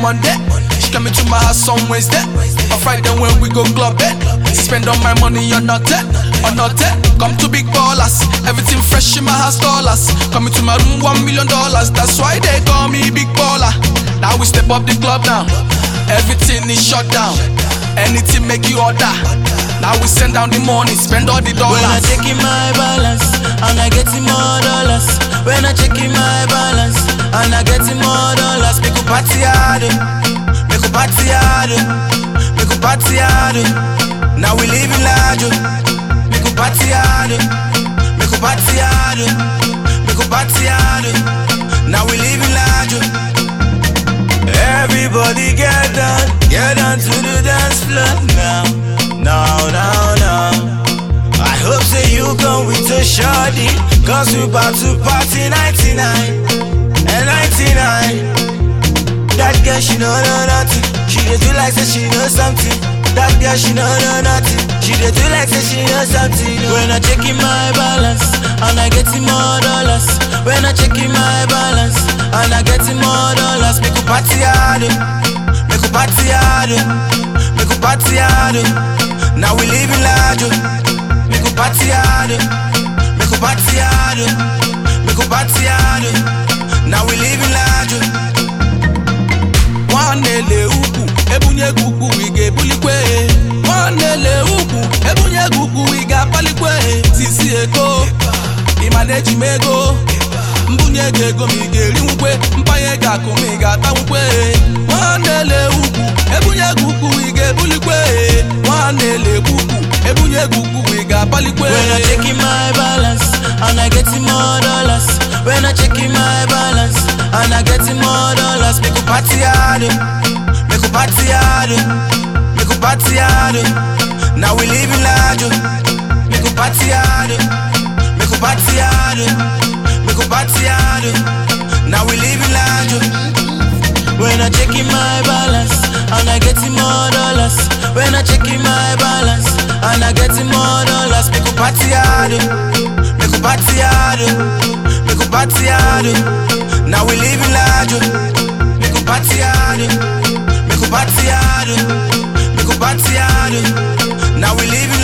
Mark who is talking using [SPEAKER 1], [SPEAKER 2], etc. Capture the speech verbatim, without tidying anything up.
[SPEAKER 1] Monday. She coming to my house on Wednesday. On Friday when we go club it. Spend all my money on nothing, on nothing. Come to big ballers, everything fresh in my house dollars. Coming to my room one million dollars. That's why they call me big baller. Now we step up the club now. Everything is shut down. Anything make you order. Now we send down the money, spend all the dollars.
[SPEAKER 2] When I checking my balance, and I getting more dollars. When I checking my balance, and I getting more dollars. Make a party hard, make a party hard, make a party hard. Now we living large, make a party hard, make a party hard, make a party hard. Now we living large. Everybody get down, get down to the dance floor now, now, now, now. I hope say you come with a shawty, cause we about to party ninety-nine and ninety-nine. That girl she know know nothing, she dey do like say she know something. That girl she know know nothing, she dey do like say she know something. When I checking my balance, and I getting more dollars. When I checking my balance, and I getting more dollars. Make a party hard, make a party hard, make a party hard. Now we living large. Make a party hard, make a party hard, make a party hard. Now we living large.
[SPEAKER 1] Wanele uku, ebunye gugu wige bulikwe. Wanele uku, ebunye gugu wiga palikwe. Sisi eko, imaneji mego. Mbunye gego migeri ukwe, mpaye gako miga ta ukwe. Wanele uku, ebunye gugu wige bulikwe. Wanele uku, ebunye gugu wiga palikwe.
[SPEAKER 2] When I checking my balance, and I getting more dollars. When I checking my balance, and I getting more dollars. Make a party hard, make a party hard, make a party hard. Now we living large. Make a party hard, make a party hard, make a party hard. Now we living large. When I checking my balance, and I getting more dollars. When I checking my balance, and I getting more dollars. Make a party hard, make a party hard, make a party hard. Now we living large. Make a party hard, make a party hard, make a party hard. Now we living